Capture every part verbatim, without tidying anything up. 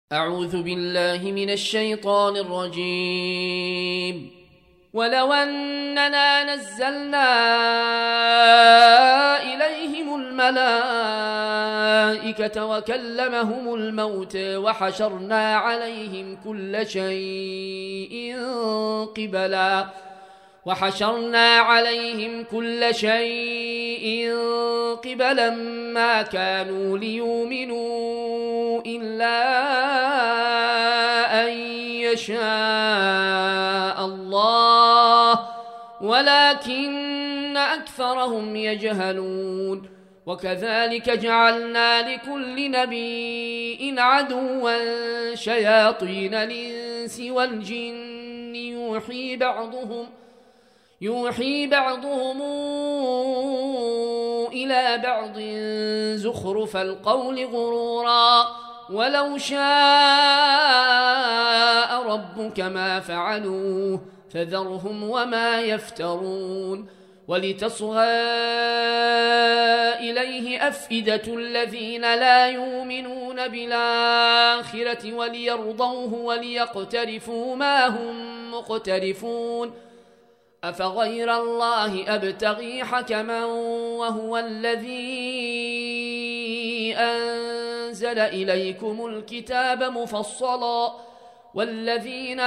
أعوذ بالله من الشيطان الرجيم. ولو أننا نزلنا إليهم الملائكة وكلمهم الموت وحشرنا عليهم كل شيء قبلا وحشرنا عليهم كل شيء قبلا ما كانوا ليؤمنوا إلا أن يشاء الله ولكن أكثرهم يجهلون. وكذلك جعلنا لكل نبي عدوا شياطين الإنس والجن يوحي بعضهم يوحي بعضهم إلى بعض زخرف القول غرورا ولو شاء ربك ما فعلوه فذرهم وما يفترون. ولتصغى إليه أفئدة الذين لا يؤمنون بالآخرة وليرضوه وليقترفوا ما هم مقترفون. أفغير الله أبتغي حكما وهو الذي أنزل إليكم الكتاب مفصلا والذين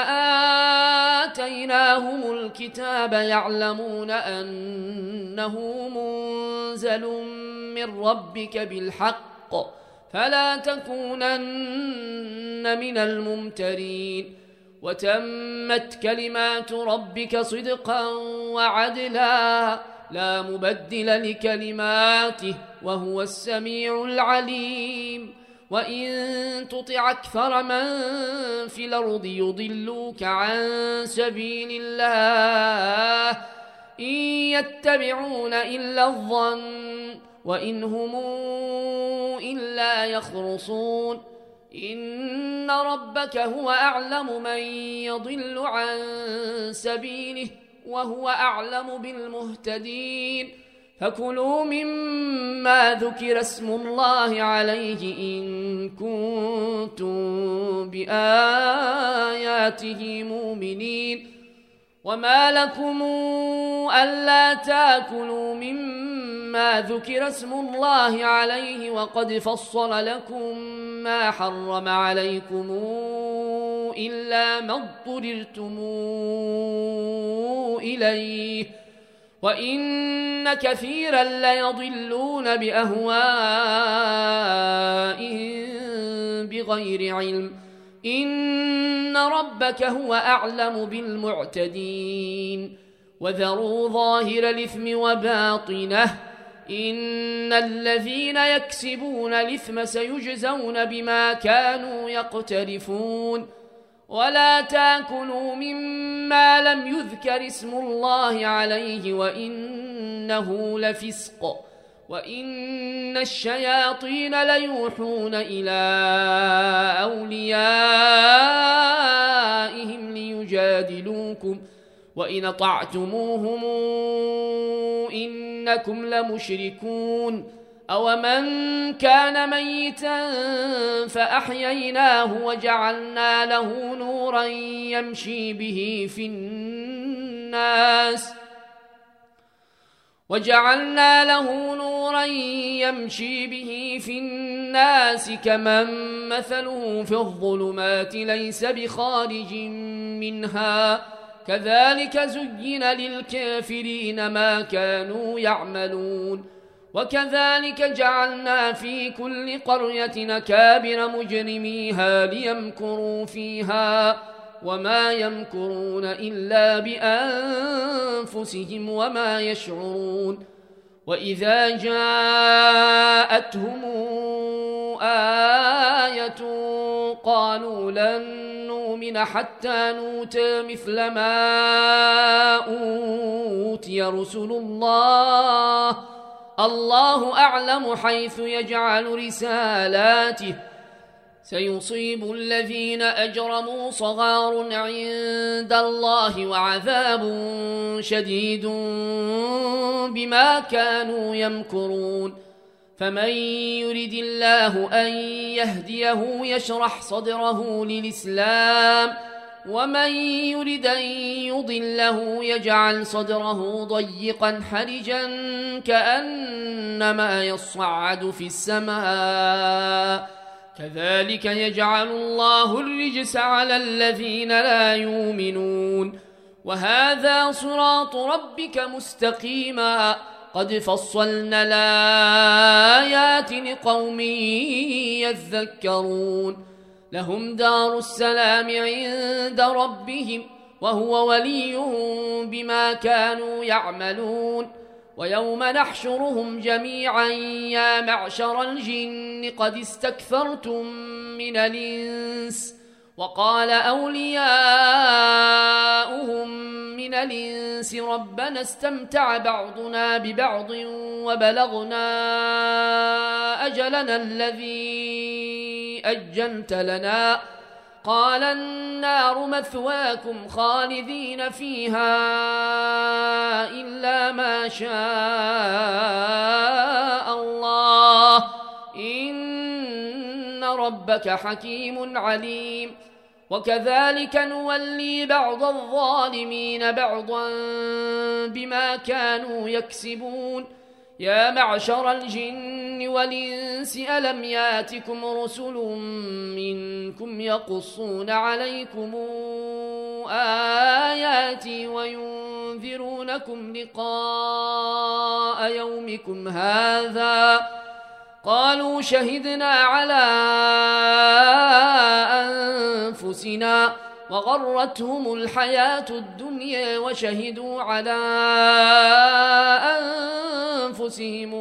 آتيناهم الكتاب يعلمون أنه منزل من ربك بالحق فلا تكونن من الممترين. وتمت كلمات ربك صدقا وعدلا لا مبدل لكلماته وهو السميع العليم. وإن تطع أكثر من في الأرض يضلوك عن سبيل الله إن يتبعون إلا الظن وإن هم إلا يخرصون. إن ربك هو أعلم من يضل عن سبيله وهو أعلم بالمهتدين. فكلوا مما ذكر اسم الله عليه إن كنتم بآياته مؤمنين. وما لكم ألا تأكلوا مما ذكر اسم الله عليه وقد فصل لكم ما حرم عليكم إلا ما اضطررتم إليه وإن كثيرا ليضلون بأهوائهم بغير علم. إن ربك هو أعلم بالمعتدين. وذروا ظاهر الإثم وباطنه إن الذين يكسبون الإثم سيجزون بما كانوا يقترفون. ولا تأكلوا مما لم يذكر اسم الله عليه وإنه لفسق وإن الشياطين ليوحون إلى أوليائهم ليجادلوكم وإن أطعتموهم إنكم لمشركون. أومن كان ميتا فأحييناه وجعلنا له نورا يمشي به في الناس وجعلنا له نورا يمشي به في الناس كمن مثله في الظلمات ليس بخارج منها كذلك زين للكافرين ما كانوا يعملون. وكذلك جعلنا في كل قرية أكابر مجرميها ليمكروا فيها وما يمكرون إلا بأنفسهم وما يشعرون. وإذا جاءتهم آية قالوا لن نؤمن حتى نؤتى مثل ما أوتي رسل الله الله أعلم حيث يجعل رسالاته سيصيب الذين أجرموا صغار عند الله وعذاب شديد بما كانوا يمكرون. فمن يرد الله أن يهديه يشرح صدره للإسلام ومن يرد أن يضله يجعل صدره ضيقا حرجا كأنما يصعد في السماء كذلك يجعل الله الرجس على الذين لا يؤمنون وهذا صراط ربك مستقيما قد فصلنا الآيات لقوم يذكرون لهم دار السلام عند ربهم وهو وليهم بما كانوا يعملون ويوم نحشرهم جميعا يا معشر الجن قد استكثرتم من الإنس وقال أولياؤهم من الإنس ربنا استمتع بعضنا ببعض وبلغنا أجلنا الذي أجلت لنا قال النار مثواكم خالدين فيها إلا ما شاء الله إن ربك حكيم عليم وكذلك نولي بعض الظالمين بعضا بما كانوا يكسبون يا معشر الجن والإنس ألم ياتكم رسل منكم يقصون عليكم آياتي وينذرونكم لقاء يومكم هذا قالوا شهدنا على أنفسنا وغرتهم الحياة الدنيا وشهدوا على أنفسهم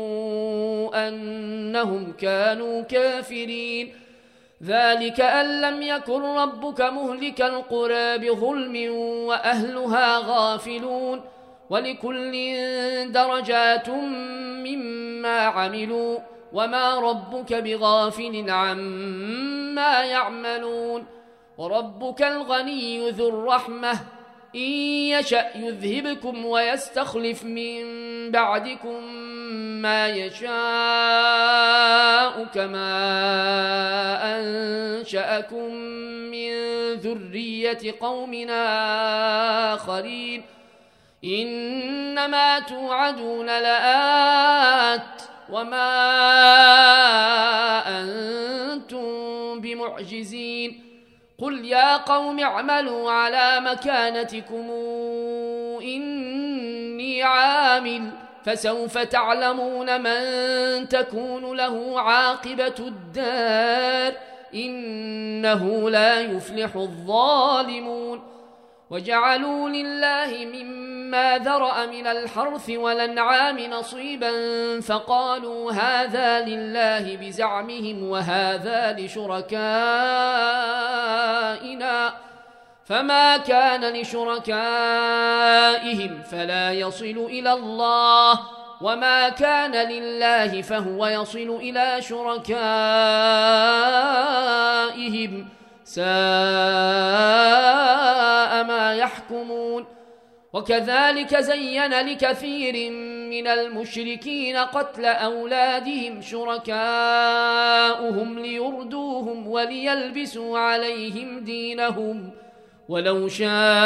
أنهم كانوا كافرين ذلك أن لم يكن ربك مهلك القرى بظلم وأهلها غافلون ولكل درجات مما عملوا وما ربك بغافل عما يعملون وربك الغني ذو الرحمة إن يشأ يذهبكم ويستخلف من بعدكم ما يشاء كما أنشأكم من ذرية قومنا آخرين إنما توعدون لآت وما أنتم بمعجزين قل يا قوم اعملوا على مكانتكم إني عامل فسوف تعلمون من تكون له عاقبة الدار إنه لا يفلح الظالمون وجعلوا لله مما ذرأ من الحرث والأنعام نصيبا فقالوا هذا لله بزعمهم وهذا لشركائنا فما كان لشركائهم فلا يصل إلى الله وما كان لله فهو يصل إلى شركائهم ساء ما يحكمون وكذلك زين لكثير من المشركين قتل أولادهم شركاؤهم ليردوهم وليلبسوا عليهم دينهم ولو شاء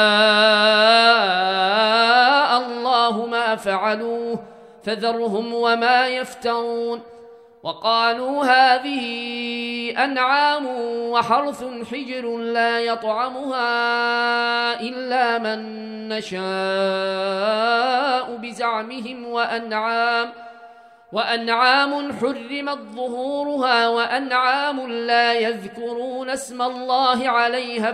الله ما فعلوه فذرهم وما يفترون وقالوا هذه أنعام وحرث حجر لا يطعمها إلا من نشاء بزعمهم وأنعام وأنعام حرمت ظهورها وأنعام لا يذكرون اسم الله عليها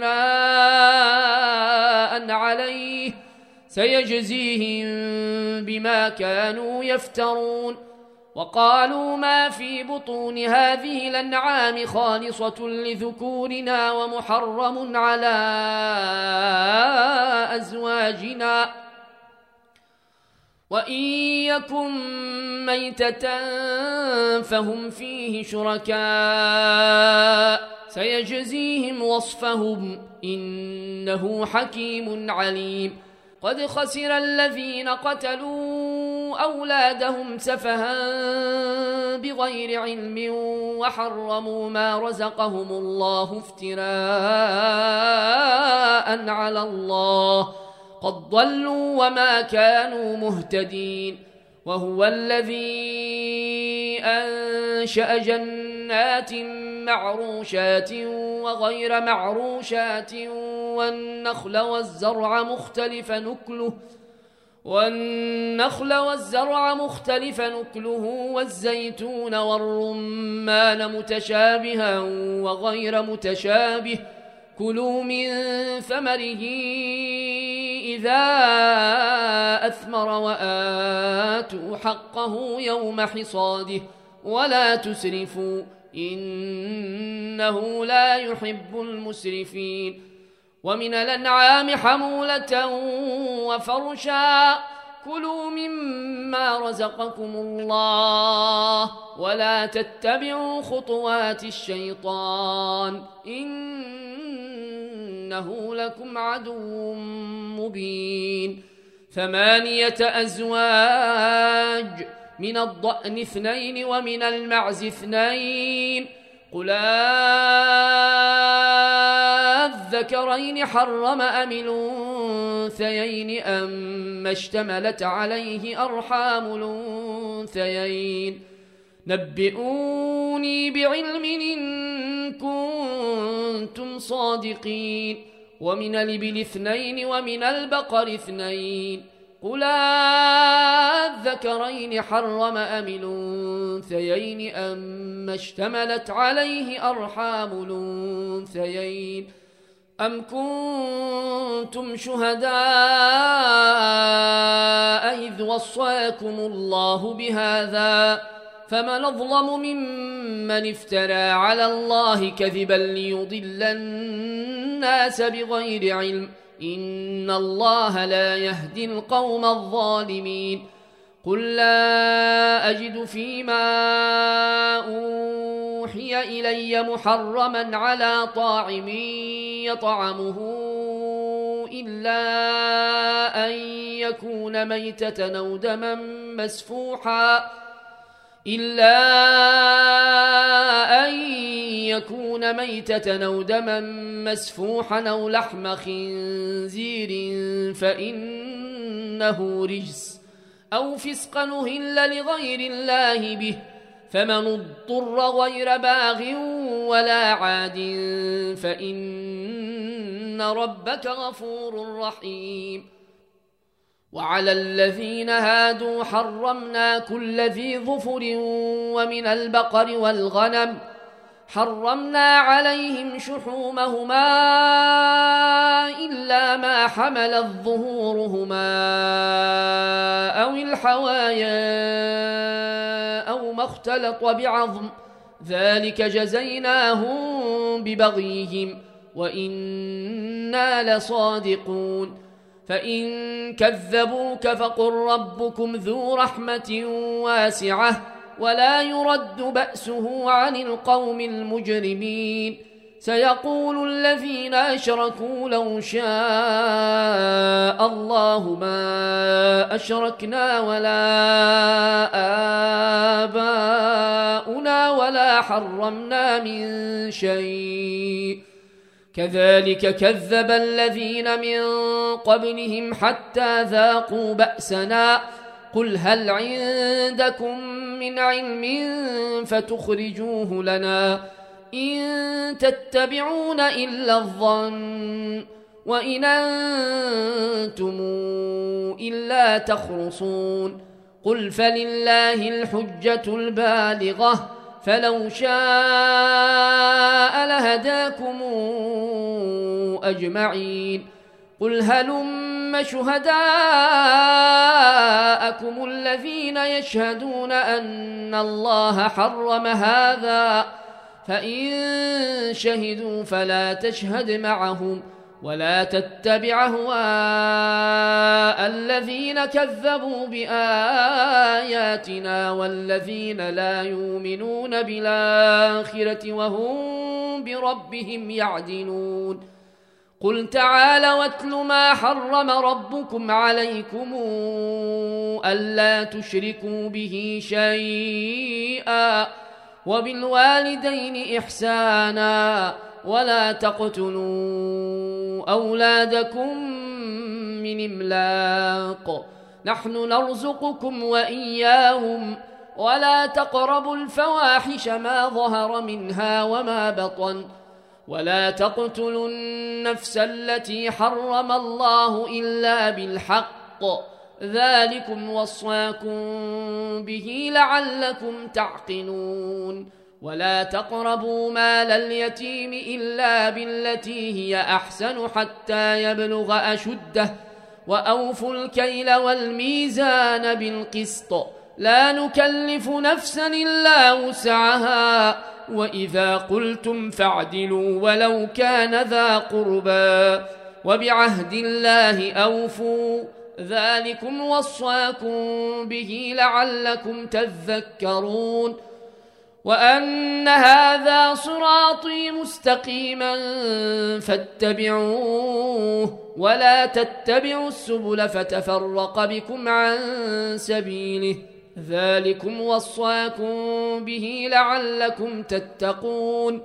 افتراء عليه سيجزيهم بما كانوا يفترون وقالوا ما في بطون هذه الأنعام خالصة لذكورنا ومحرم على أزواجنا وإن يكن ميتة فهم فيه شركاء سيجزيهم وصفهم إنه حكيم عليم قد خسر الذين قتلوا أولادهم سفها بغير علم وحرموا ما رزقهم الله افتراء على الله قد ضلوا وما كانوا مهتدين. وهو الذي أنشأ جنات معروشات وغير معروشات والنخل والزرع مختلف نكله والنخل والزرع مختلف نكله والزيتون والرمان متشابها وغير متشابه كلوا من ثمره إذا أثمر وآتوا حقه يوم حصاده ولا تسرفوا إنه لا يحب المسرفين. ومن الأنعام حمولة وفرشا كلوا مما رزقكم الله ولا تتبعوا خطوات الشيطان إنه لكم عدو مبين. ثمانية أزواج من الضأن اثنين ومن المعز اثنين قل الذكرين حرم أم الأنثيين أم اشتملت عليه أرحام الأنثيين نبئوني بعلم إن كنتم صادقين. ومن الإبل اثنين ومن البقر اثنين قل الذكرين حرم أم الأنثيين أم اشتملت عليه أرحام الأنثيين أم كنتم شهداء إذ وصاكم الله بهذا فمن أظلم ممن افترى على الله كذبا ليضل الناس بغير علم إن الله لا يهدي القوم الظالمين. قل لا أجد فيما أوحي إلي محرما على طاعم يطعمه إلا أن يكون ميتة أو دما مسفوحا إلا أن يكون ميتة أو دما مسفوحا أو لحم خنزير فإنه رجس أو فسقا أهل لغير الله به فمن اضطر غير باغ ولا عاد فإن ربك غفور رحيم. وعلى الذين هادوا حرمنا كل ذي ظفر ومن البقر والغنم حرمنا عليهم شحومهما إلا ما حملت ظهورهما أو الحوايا أو ما اختلط بعظم ذلك جزيناهم ببغيهم وإنا لصادقون. فإن كذبوك فقل ربكم ذو رحمة واسعة ولا يرد بأسه عن القوم المجرمين. سيقول الذين أشركوا لو شاء الله ما أشركنا ولا آباؤنا ولا حرمنا من شيء كذلك كذب الذين من قبلهم حتى ذاقوا بأسنا قل هل عندكم من علم فتخرجوه لنا إن تتبعون إلا الظن وإن أنتم إلا تخرصون. قل فلله الحجة البالغة فلو شاء لهداكم أجمعين. قل هلم شهداءكم الذين يشهدون أن الله حرم هذا فإن شهدوا فلا تشهد معهم ولا تتبع أهواء الذين كذبوا بآياتنا والذين لا يؤمنون بالآخرة وهم بربهم يعدلون. قل تعالوا واتل ما حرم ربكم عليكم ألا تشركوا به شيئا وبالوالدين إحسانا ولا تقتلوا أولادكم من إملاق نحن نرزقكم وإياهم ولا تقربوا الفواحش ما ظهر منها وما بطن ولا تقتلوا النفس التي حرم الله إلا بالحق ذلكم وصاكم به لعلكم تعقلون ولا تقربوا مال اليتيم إلا بالتي هي أحسن حتى يبلغ أشده وأوفوا الكيل والميزان بالقسط لا نكلف نفسا إلا وسعها وإذا قلتم فاعدلوا ولو كان ذا قربى وبعهد الله أوفوا ذلكم وصاكم به لعلكم تذكرون وأن هذا صراطي مستقيما فاتبعوه ولا تتبعوا السبل فتفرق بكم عن سبيله ذلكم وصاكم به لعلكم تتقون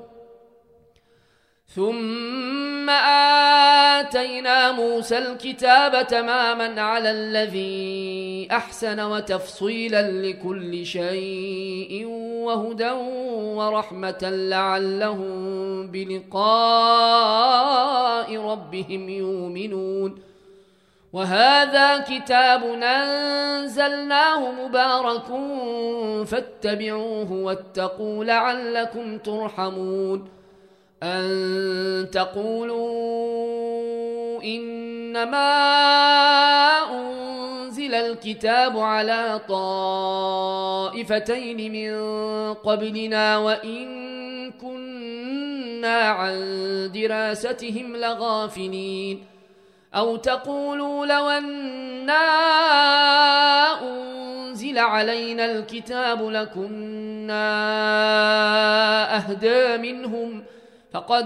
ثم آتينا موسى الكتاب تماما على الذي أحسن وتفصيلا لكل شيء وهدى ورحمة لعلهم بلقاء ربهم يؤمنون وهذا كتاب أنزلناه مبارك فاتبعوه واتقوا لعلكم ترحمون أن تقولوا إنما أنزل الكتاب على طائفتين من قبلنا وإن كنا عن دراستهم لغافلين أو تقولوا لو أنا أنزل علينا الكتاب لكنا أهدى منهم فقد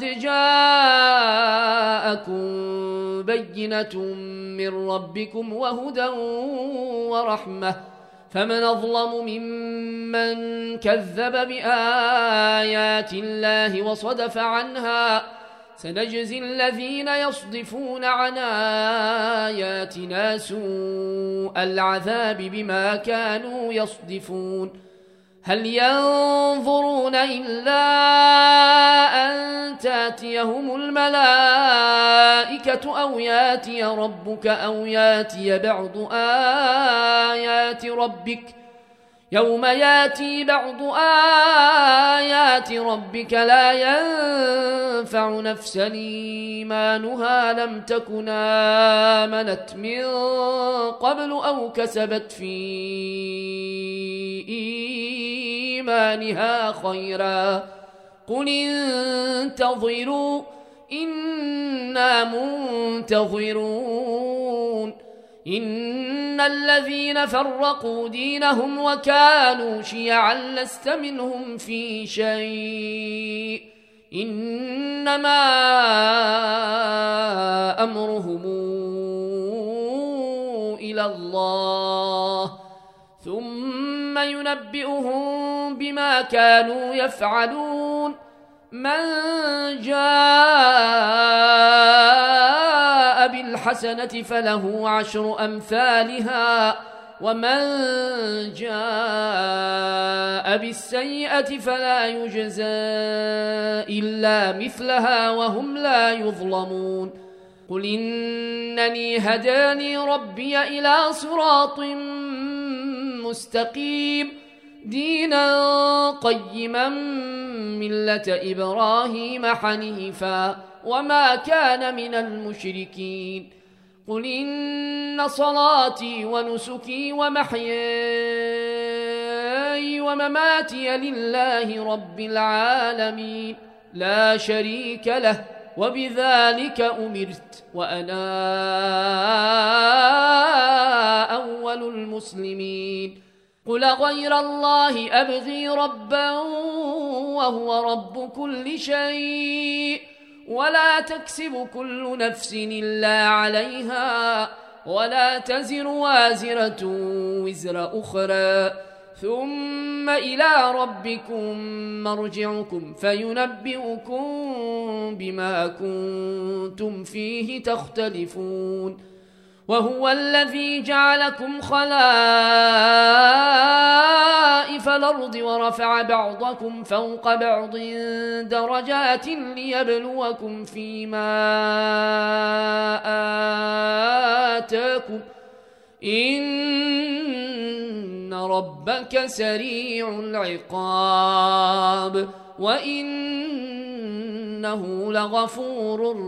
جاءكم بينة من ربكم وهدى ورحمة فمن أظلم ممن كذب بآيات الله وصدف عنها سنجزي الذين يصدفون عن آياتنا سوء العذاب بما كانوا يصدفون هل ينظرون إلا أن تاتيهم الملائكة أو ياتي ربك أو ياتي بعض آيات ربك يوم ياتي بعض آيات ربك لا ينفع نفسا إيمانها لم تكن آمنت من قبل أو كسبت في إيمانها خيرا قل انتظروا إنا منتظرون إن الذين فرقوا دينهم وكانوا شيعا لست منهم في شيء إنما أمرهم إلى الله ثم ينبئهم بما كانوا يفعلون من جاء بالحسنة فله عشر أمثالها ومن جاء بالسيئة فلا يجزى إلا مثلها وهم لا يظلمون قل إنني هداني ربي إلى صراط مستقيم دينا قيما ملة إبراهيم حنيفا وما كان من المشركين قل إن صلاتي ونسكي ومحياي ومماتي لله رب العالمين لا شريك له وبذلك أمرت وأنا أول المسلمين قل غير الله أبغي ربا وهو رب كل شيء ولا تكسب كل نفس إلا عليها ولا تزر وازرة وزر أخرى ثم إلى ربكم مرجعكم فينبئكم بما كنتم فيه تختلفون وهو الذي جعلكم خلائف الأرض ورفع بعضكم فوق بعض درجات ليبلوكم فيما آتاكم إن ربك سريع العقاب وإنه لغفور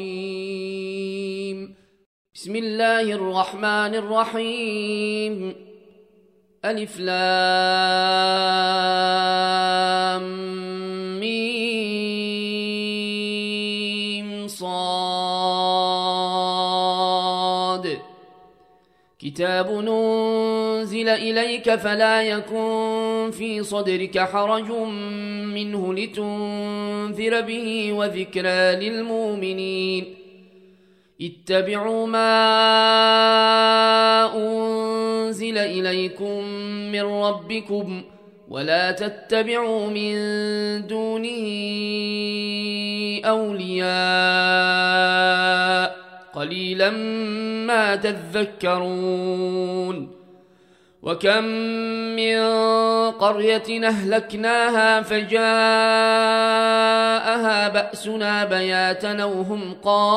رحيم. بسم الله الرحمن الرحيم. ألف لام ميم صاد كتاب ننزل إليك فلا يكن في صدرك حرج منه لتنذر به وذكرى للمؤمنين اتبعوا ما أنزل إليكم من ربكم ولا تتبعوا من دونه أولياء قليلا ما تذكرون وكم من قرية أهلكناها فجاءها بأسنا بياتا وهم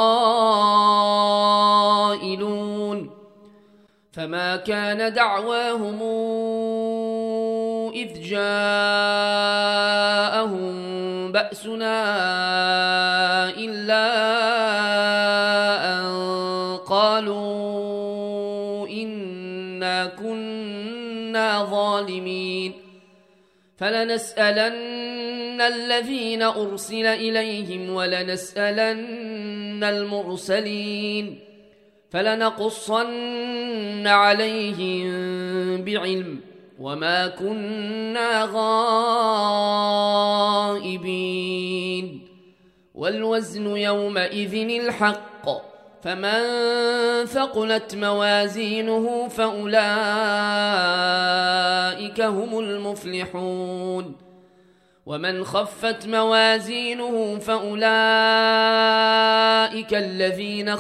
قائلون فما كان دعواهم إذ جاءهم بأسنا إلا أن قالوا إنا كنا ظالمين فلنسألن الذين أرسل إليهم ولنسألن المرسلين فلنقصن عليهم بعلم وما كنا غائبين والوزن يومئذ الحق فمن ثقلت موازينه فأولئك هم المفلحون ومن خفت موازينه فأولئك الذين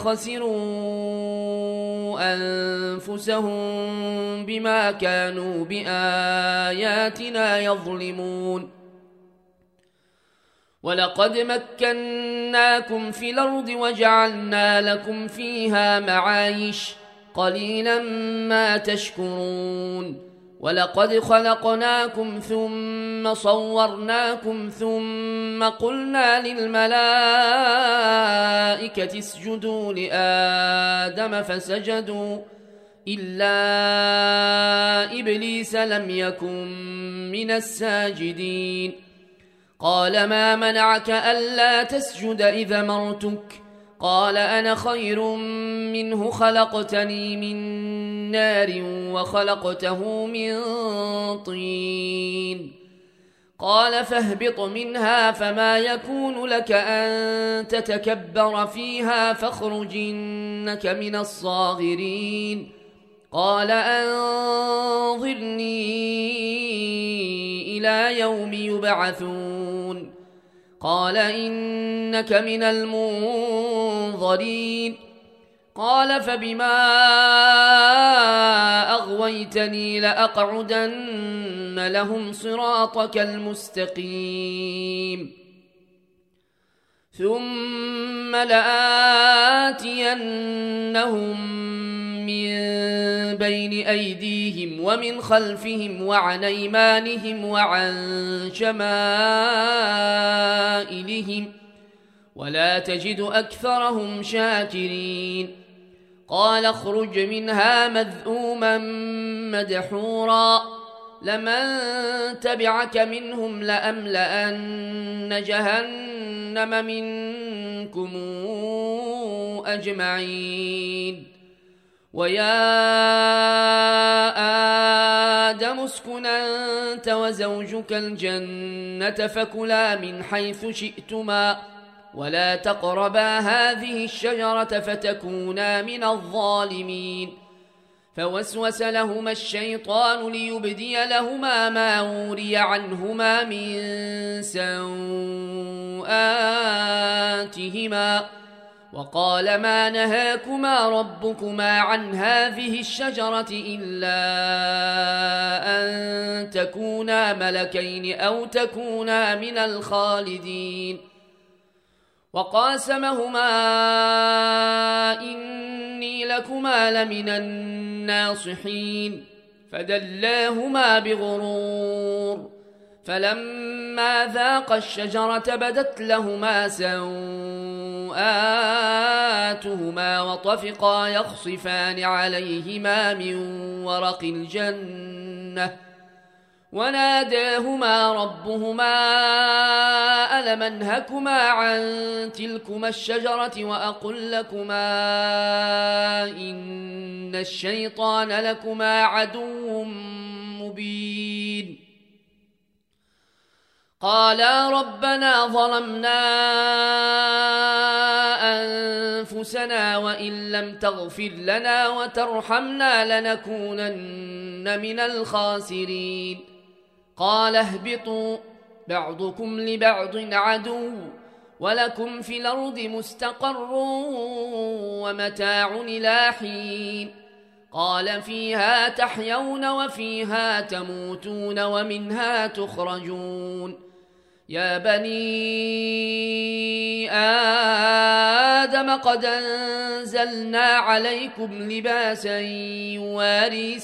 خسروا أنفسهم بما كانوا بآياتنا يظلمون ولقد مكناكم في الأرض وجعلنا لكم فيها معايش قليلا ما تشكرون ولقد خلقناكم ثم صورناكم ثم قلنا للملائكة اسجدوا لآدم فسجدوا إلا إبليس لم يكن من الساجدين قال ما منعك ألا تسجد إذا مرتك قال أنا خير منه خلقتني من نار وخلقته من طين قال فاهبط منها فما يكون لك أن تتكبر فيها فاخرج إنك من الصاغرين قال أنظرني إلى يوم يبعثون قال إنك من المنظرين قال فبما أغويتني لأقعدن لهم صراطك المستقيم ثم لآتينهم من بين أيديهم ومن خلفهم وعن أيمانهم وعن شمائلهم ولا تجد أكثرهم شاكرين قال اخرج منها مذءوما مدحورا لمن تبعك منهم لأملأن جهنم منكم أجمعين ويا آدم اسكن أنت وزوجك الجنة فكلا من حيث شئتما ولا تقربا هذه الشجرة فتكونا من الظالمين. فوسوس لهما الشيطان ليبدي لهما ما وري عنهما من سوآتهما وقال ما نهاكما ربكما عن هذه الشجرة إلا أن تكونا ملكين أو تكونا من الخالدين. وقاسمهما إني لكما لمن الناصحين فدلاهما بغرور فلما ذاقا الشجرة بدت لهما سوآتهما وطفقا يخصفان عليهما من ورق الجنة وناداهما ربهما ألم أنهكما عن تلكما الشجرة وأقل لكما إن الشيطان لكما عدو مبين. قالا ربنا ظلمنا أنفسنا وإن لم تغفر لنا وترحمنا لنكونن من الخاسرين. قال اهبطوا بعضكم لبعض عدو ولكم في الأرض مستقر ومتاع إلى حين. قال فيها تحيون وفيها تموتون ومنها تخرجون. يا بني آدم قد أنزلنا عليكم لباسا يواري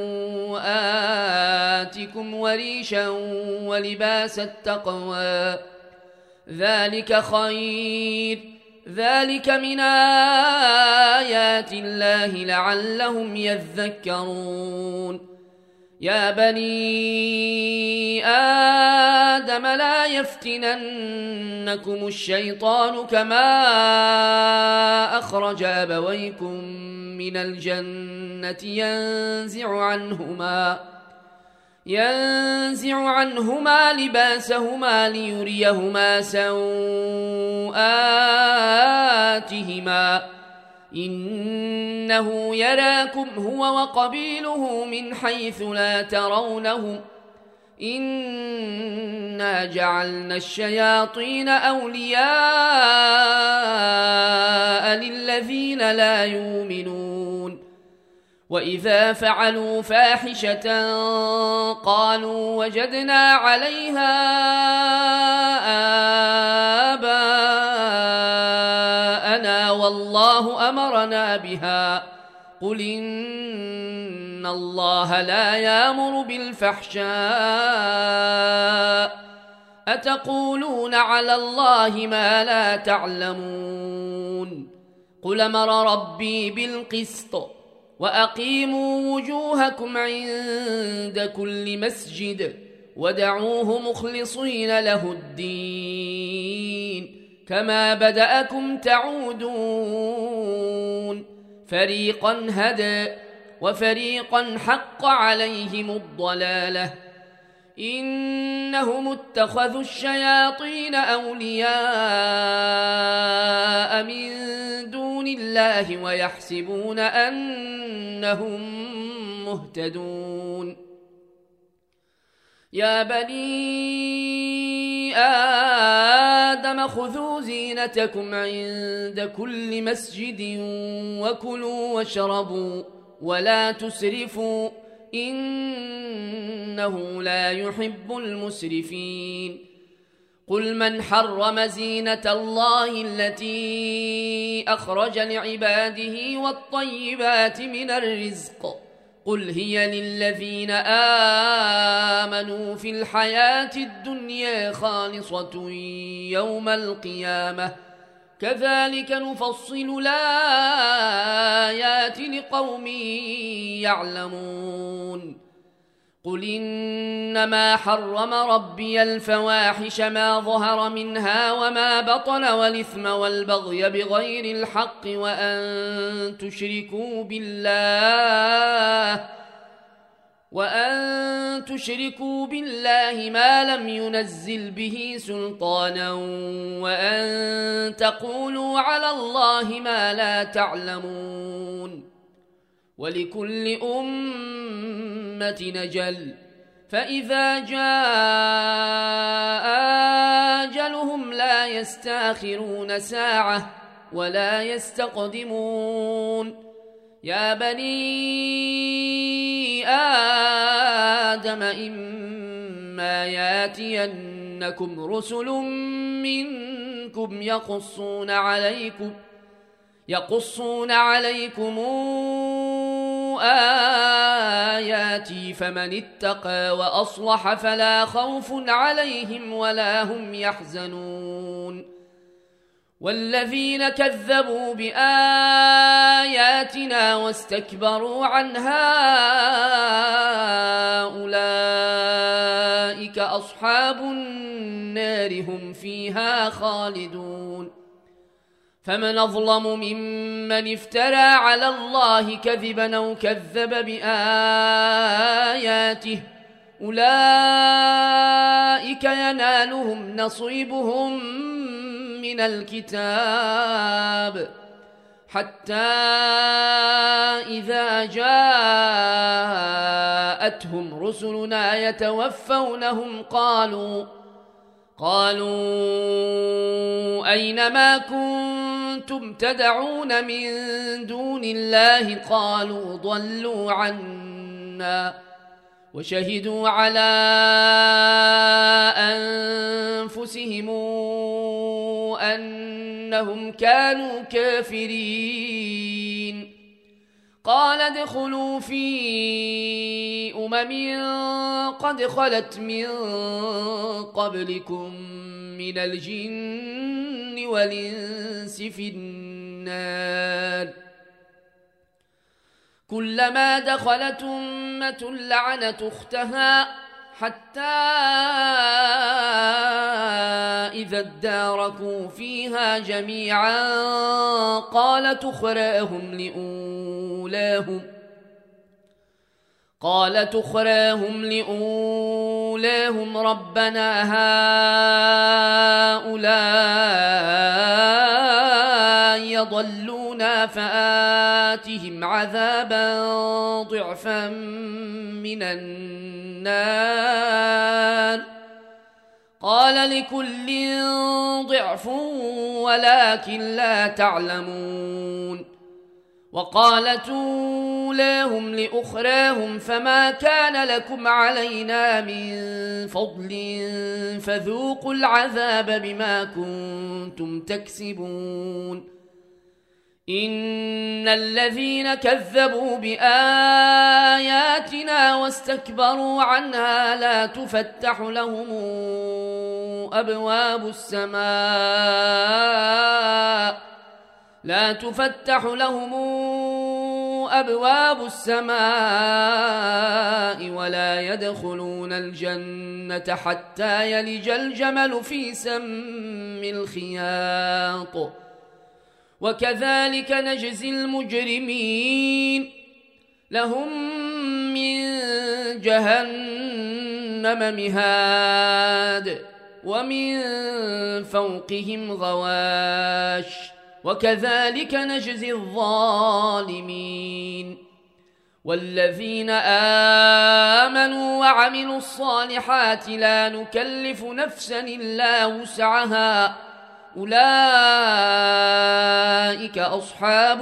سوآتكم وريشا ولباس التقوى ذلك خير ذلك من آيات الله لعلهم يذكرون. يا بني آدم لا يفتننكم الشيطان كما أخرج أبويكم من الجنة ينزع عنهما ينزع عنهما لباسهما ليريهما سوآتهما إنه يراكم هو وقبيله من حيث لا ترونهم إنا جعلنا الشياطين أولياء للذين لا يؤمنون. وإذا فعلوا فاحشة قالوا وجدنا عليها آباءنا والله أمرنا بها قل إن الله لا يأمر بالفحشاء أتقولون على الله ما لا تعلمون. قل أمر ربي بالقسط وأقيموا وجوهكم عند كل مسجد ودعوه مخلصين له الدين كما بدأكم تعودون. فريقا هدى وفريقا حق عليهم الضلالة إنهم اتخذوا الشياطين أولياء من دون الله ويحسبون أنهم مهتدون. يا بني آدم خذوا زينتكم عند كل مسجد وكلوا واشربوا ولا تسرفوا إنه لا يحب المسرفين. قل من حرم زينة الله التي أخرج لعباده والطيبات من الرزق قل هي للذين آمنوا في الحياة الدنيا خالصة يوم القيامة كذلك نفصل الآيات لقوم يعلمون. قل إنما حرم ربي الفواحش ما ظهر منها وما بطن والإثم والبغي بغير الحق وأن تشركوا بالله وأن تشركوا بالله ما لم ينزل به سلطانا وأن تقولوا على الله ما لا تعلمون ولكل أمة نجل فإذا جاء أجلهم لا يستأخرون ساعة ولا يستقدمون يا بني آدم إما ياتينكم رسل منكم يقصون عليكم يقصون عليكم آياتي فمن اتقى وأصلح فلا خوف عليهم ولا هم يحزنون والذين كذبوا بآياتنا واستكبروا عنها أولئك أصحاب النار هم فيها خالدون فمن أظلم ممن افترى على الله كذبا أو كذب بآياته أولئك ينالهم نصيبهم من الكتاب حتى إذا جاءتهم رسلنا يتوفونهم قالوا قالوا أين ما كنتم تدعون من دون الله قالوا ضلوا عنا وشهدوا على أنفسهم أنهم كانوا كافرين قال ادخلوا في أمم قد خلت من قبلكم من الجن والإنس في النار كلما دخلت أمة لعنت أختها حتى إذا اداركوا فيها جميعا قالت أخراهم لأولاهم قالت أخراهم لأولاهم ربنا هؤلاء يضلونا فآتهم عذابا ضعفا من النار قال لكل ضعف ولكن لا تعلمون وقالت أولاهم لأخراهم فما كان لكم علينا من فضل فذوقوا العذاب بما كنتم تكسبون إن الذين كذبوا بآياتنا واستكبروا عنها لا تفتح لهم أبواب السماء لا تفتح لهم أبواب السماء ولا يدخلون الجنة حتى يلج الجمل في سم الخياط وكذلك نجزي المجرمين لهم من جهنم مهاد ومن فوقهم غواش وكذلك نجزي الظالمين والذين آمنوا وعملوا الصالحات لا نكلف نفسا إلا وسعها أولئك أصحاب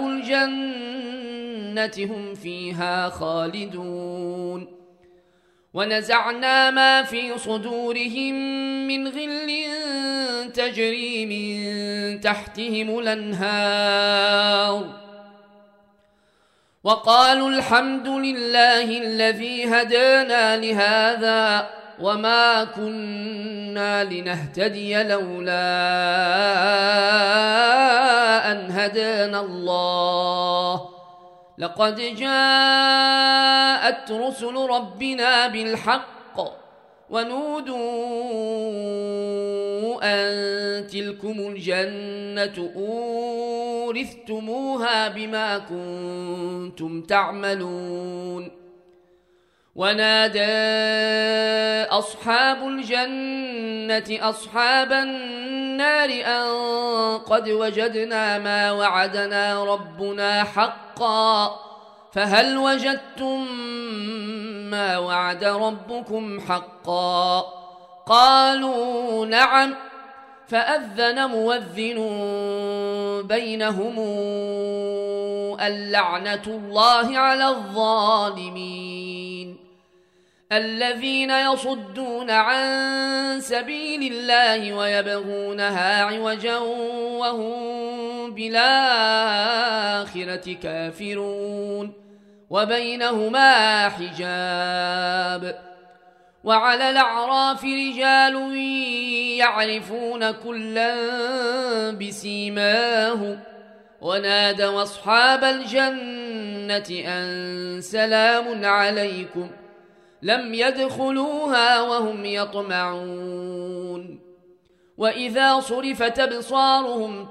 الجنة هم فيها خالدون ونزعنا ما في صدورهم من غل تجري من تحتهم الأنهار وقالوا الحمد لله الذي هدانا لهذا وما كنا لنهتدي لولا أن هدانا الله لقد جاءت رسل ربنا بالحق ونودوا أن تلكم الجنة أورثتموها بما كنتم تعملون ونادى أصحاب الجنة أصحاب النار أن قد وجدنا ما وعدنا ربنا حقا فهل وجدتم ما وعد ربكم حقا قالوا نعم فأذن مؤذن بينهم اللعنة الله على الظالمين الذين يصدون عن سبيل الله ويبغونها عوجا وهم بالآخرة كافرون وبينهما حجاب وعلى الأعراف رجال يعرفون كلا بسيماهم ونادوا أصحاب الجنة أن سلام عليكم لم يدخلوها وهم يطمعون وإذا صرفت أبصارهم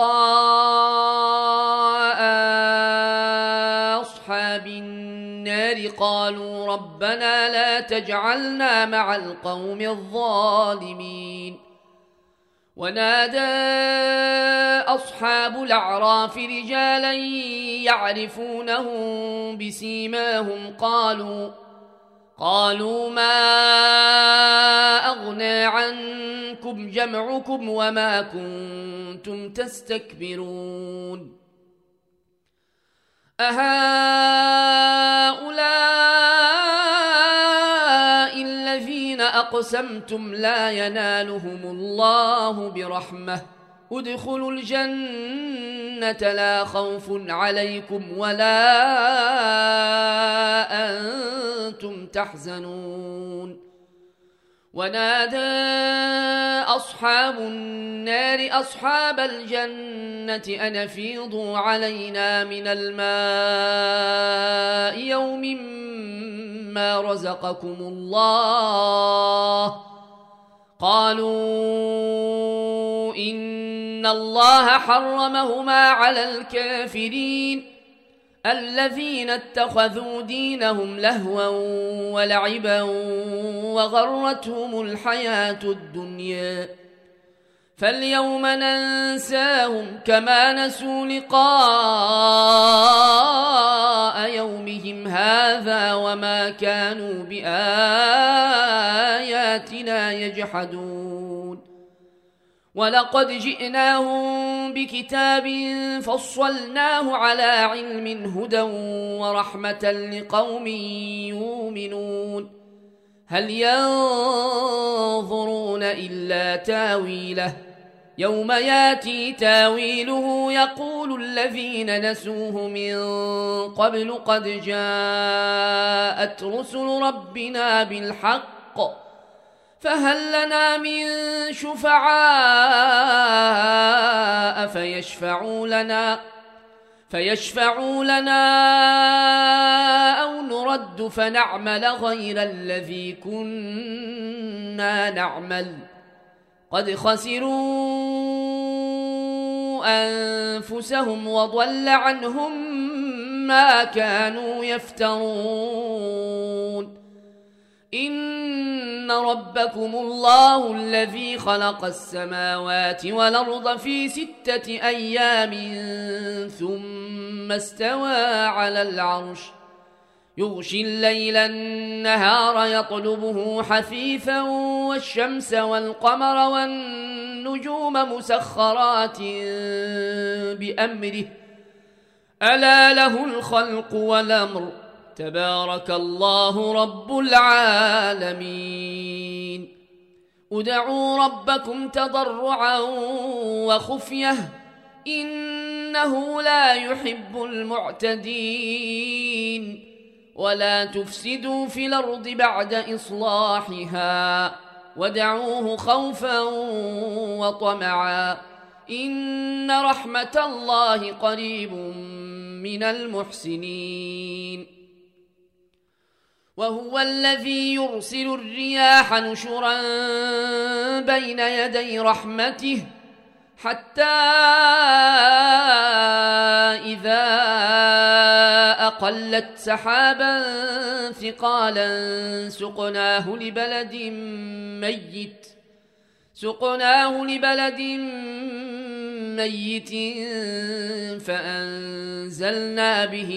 تلقاء أصحاب النار قالوا ربنا لا تجعلنا مع القوم الظالمين ونادى أصحاب الأعراف رجالا يعرفونهم بسيماهم قالوا قالوا ما أغنى عنكم جمعكم وما كنتم تستكبرون أهؤلاء الذين أقسمتم لا ينالهم الله برحمة ادخلوا الجنة لا خوف عليكم ولا أنتم تحزنون ونادى أصحاب النار أصحاب الجنة أن أفيضوا علينا من الماء يوم ما رزقكم الله قالوا إن الله حرمهما على الكافرين الذين اتخذوا دينهم لهوا ولعبا وغرتهم الحياة الدنيا فاليوم ننساهم كما نسوا لقاء يومهم هذا وما كانوا بآياتنا يجحدون ولقد جئناهم بكتاب فصلناه على علم هدى ورحمة لقوم يؤمنون هل ينظرون إلا تاويله يوم ياتي تاويله يقول الذين نسوه من قبل قد جاءت رسل ربنا بالحق فهل لنا من شفعاء فيشفعوا لنا فيشفعوا لنا أو نرد فنعمل غير الذي كنا نعمل قد خسروا أنفسهم وضل عنهم ما كانوا يفترون إن ربكم الله الذي خلق السماوات والأرض في ستة أيام ثم استوى على العرش يغشي الليل النهار يطلبه حثيثا والشمس والقمر والنجوم مسخرات بأمره ألا له الخلق والأمر تبارك الله رب العالمين ادعوا ربكم تضرعا وخفية إنه لا يحب المعتدين ولا تفسدوا في الأرض بعد إصلاحها ودعوه خوفا وطمعا إن رحمة الله قريب من المحسنين وهو الذي يرسل الرياح نشرا بين يدي رحمته حتى إذا أقل فظلت سحابا ثقالا سقناه لبلد ميت سقناه لبلد ميت فأنزلنا به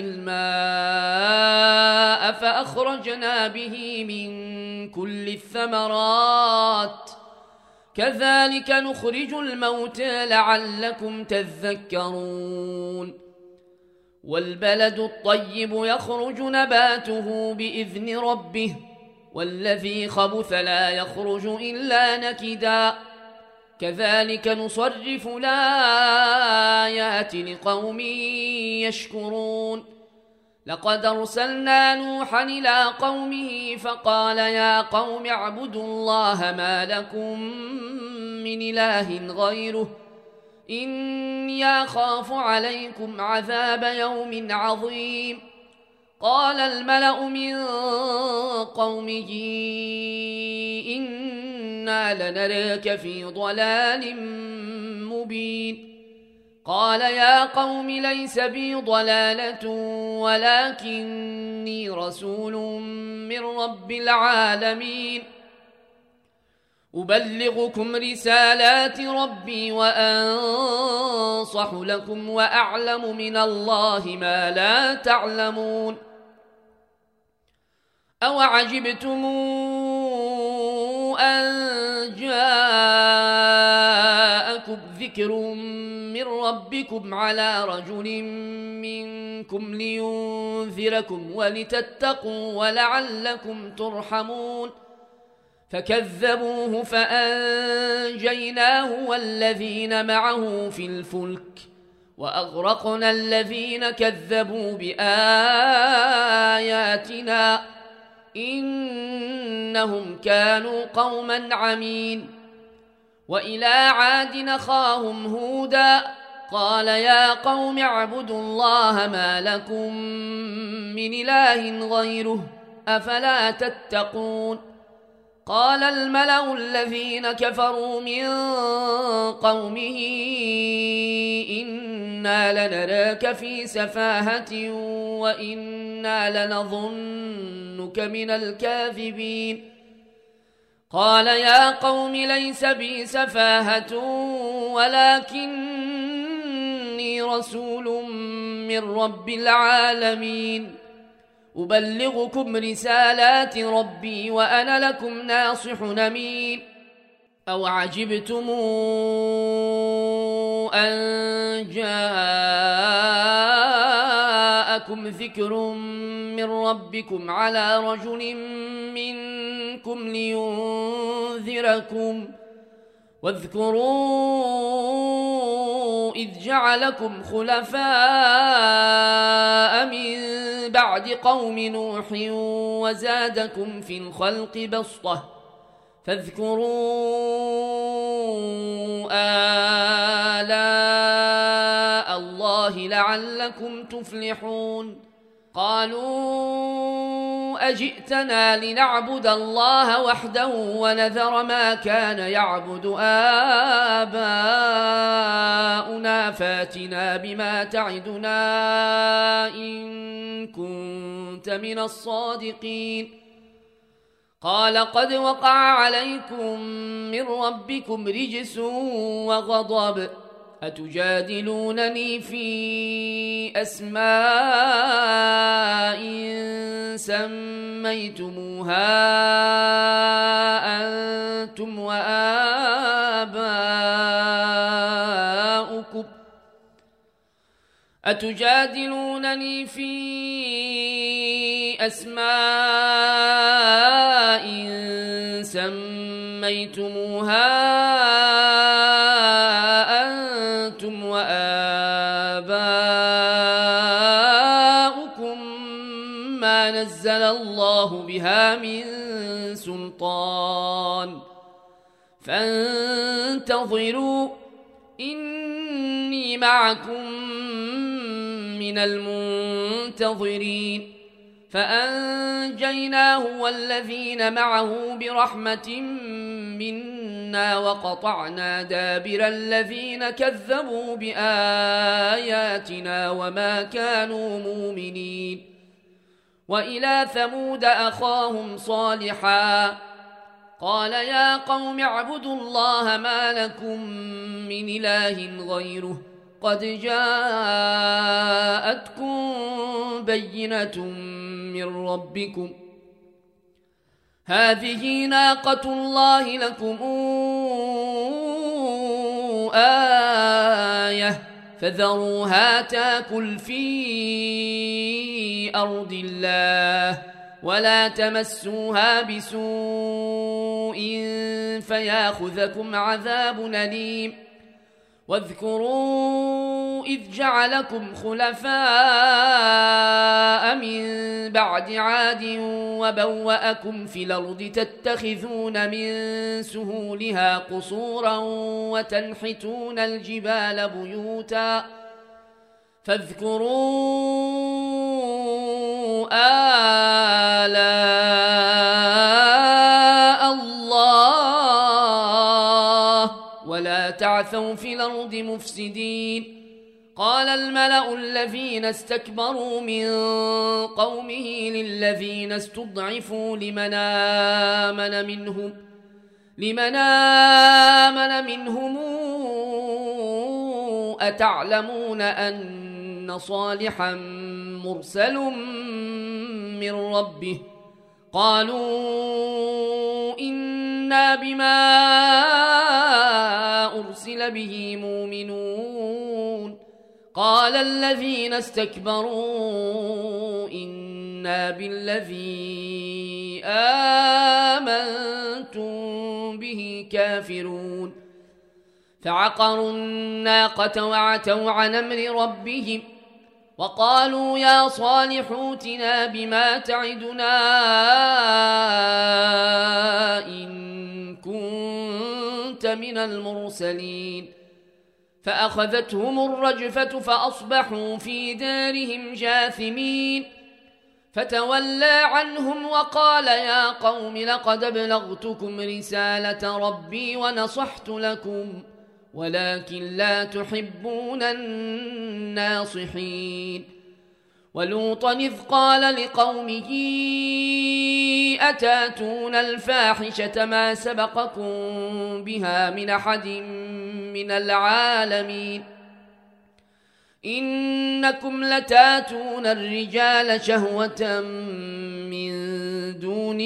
الماء فأخرجنا به من كل الثمرات كذلك نخرج الموتى لعلكم تذكرون والبلد الطيب يخرج نباته بإذن ربه والذي خبث لا يخرج إلا نكدا كذلك نصرف الآيات لقوم يشكرون لقد أرسلنا نوحا إلى قومه فقال يا قوم اعبدوا الله ما لكم من إله غيره إني أخاف عليكم عذاب يوم عظيم قال الملأ من قومه إنا لنراك في ضلال مبين قال يا قوم ليس بي ضلالة ولكني رسول من رب العالمين أبلغكم رسالات ربي وأنصح لكم وأعلم من الله ما لا تعلمون أوعجبتم أن جاءكم ذكر من ربكم على رجل منكم لينذركم ولتتقوا ولعلكم ترحمون فكذبوه فأنجيناه والذين معه في الفلك وأغرقنا الذين كذبوا بآياتنا إنهم كانوا قوما عمين وإلى عاد أخاهم هودا قال يا قوم اعبدوا الله ما لكم من إله غيره أفلا تتقون قال الملأ الذين كفروا من قومه إنا لنراك في سفاهة وإنا لنظنك من الكاذبين قال يا قوم ليس بي سفاهة ولكني رسول من رب العالمين أبلغكم رسالات ربي وأنا لكم ناصح أمين أو عجبتم أن جاءكم ذكر من ربكم على رجل منكم لينذركم واذكروا إذ جعلكم خلفاء من بعد قوم نوح وزادكم في الخلق بسطة فاذكروا آلاء الله لعلكم تفلحون قالوا أجئتنا لنعبد الله وحده ونذر ما كان يعبد آباؤنا فاتنا بما تعدنا إن كنت من الصادقين قال قد وقع عليكم من ربكم رجس وغضب أتجادلونني في أسماء سميتموها أنتم وآباؤكم أتجادلونني في أسماء سميتموها أنتم وآباؤكم ما نزل الله بها من سلطان فانتظروا إني معكم من المنتظرين فأنجيناه والذين معه برحمة منا وقطعنا دابر الذين كذبوا بآياتنا وما كانوا مؤمنين وإلى ثمود أخاهم صالحا قال يا قوم اعبدوا الله ما لكم من إله غيره قد جاءتكم بينة من ربكم هذه ناقة الله لكم آية فذروها تاكل في أرض الله ولا تمسوها بسوء فياخذكم عذاب أليم واذكروا إذ جعلكم خلفاء من بعد عاد وبوأكم في الأرض تتخذون من سهولها قصورا وتنحتون الجبال بيوتا فاذكروا آلاء الله ولا تعثوا في الأرض مفسدين قال الملأ الذين استكبروا من قومه للذين استضعفوا لمن آمن منهم لمن آمن منهم أتعلمون أن صالحا مرسل من ربه قالوا إنا بما أرسل به مؤمنون قال الذين استكبروا إنا بالذي آمنتم به كافرون فعقروا الناقة وعتوا عن أمر ربهم وقالوا يا صالح ائتنا بما تعدنا إن كنت من المرسلين فأخذتهم الرجفة فأصبحوا في دارهم جاثمين فتولى عنهم وقال يا قوم لقد أبلغتكم رسالة ربي ونصحت لكم ولكن لا تحبون الناصحين ولوطا إذ قال لقومه أتاتون الفاحشة ما سبقكم بها من أحد من العالمين إنكم لتاتون الرجال شهوة من دون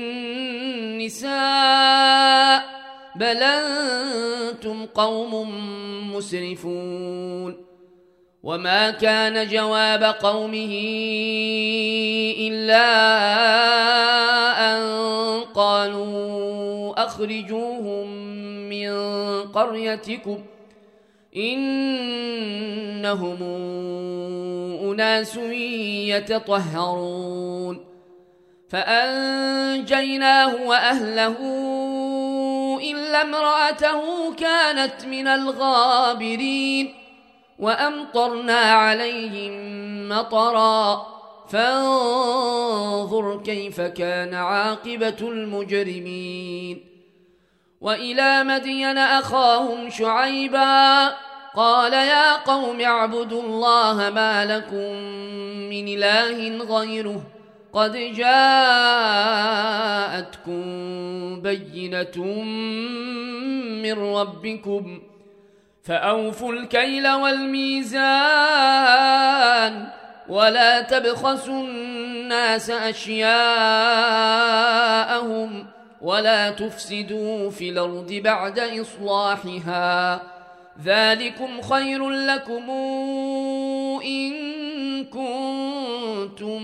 النساء بل أنتم قوم مسرفون وما كان جواب قومه إلا أن قالوا أخرجوهم من قريتكم إنهم أناس يتطهرون فأنجيناه وأهله إلا امرأته كانت من الغابرين وأمطرنا عليهم مطرا فانظر كيف كان عاقبة المجرمين وإلى مدين أخاهم شعيبا قال يا قوم اعبدوا الله ما لكم من إله غيره قد جاءتكم بينة من ربكم فأوفوا الكيل والميزان ولا تبخسوا الناس أشياءهم ولا تفسدوا في الأرض بعد إصلاحها ذلكم خير لكم إن كنتم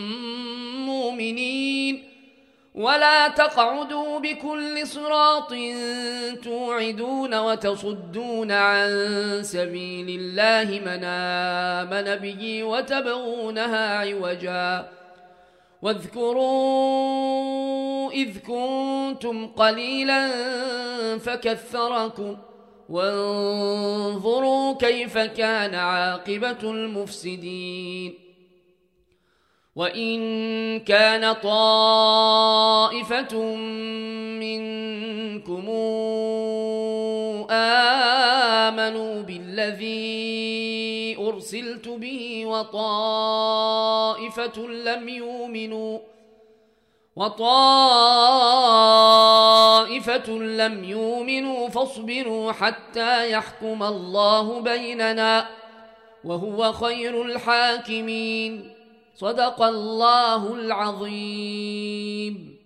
مؤمنين ولا تقعدوا بكل صراط توعدون وتصدون عن سبيل الله من آمن به وتبغونها عوجا واذكروا إذ كنتم قليلا فكثركم وانظروا كيف كان عاقبة المفسدين وإن كان طائفة منكم آمنوا بالذي أرسلت به وطائفة لم يؤمنوا وطائفة لم يؤمنوا فاصبروا حتى يحكم الله بيننا وهو خير الحاكمين. صدق الله العظيم.